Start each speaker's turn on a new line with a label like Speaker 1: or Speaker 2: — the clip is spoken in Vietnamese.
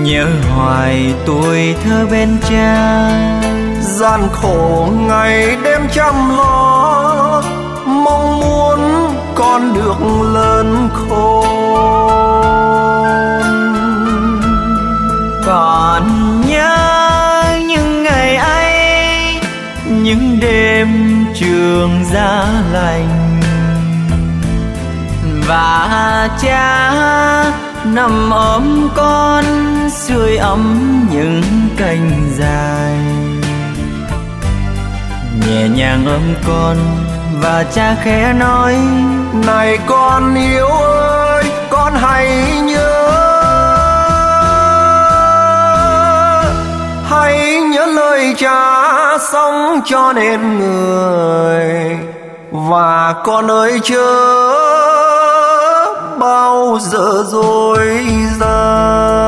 Speaker 1: nhớ hoài tuổi thơ bên cha.
Speaker 2: Gian khổ ngày đêm chăm lo, mong muốn con được lớn khôn.
Speaker 1: Còn nhớ những ngày ấy, những đêm trường giá lạnh, và cha nằm ôm con sưởi ấm những cành dài. Nhẹ nhàng ôm con và cha khẽ nói:
Speaker 2: Này con yêu ơi, con hãy nhớ, hãy nhớ lời cha sống cho nên người. Và con ơi chớ bao giờ dối gian.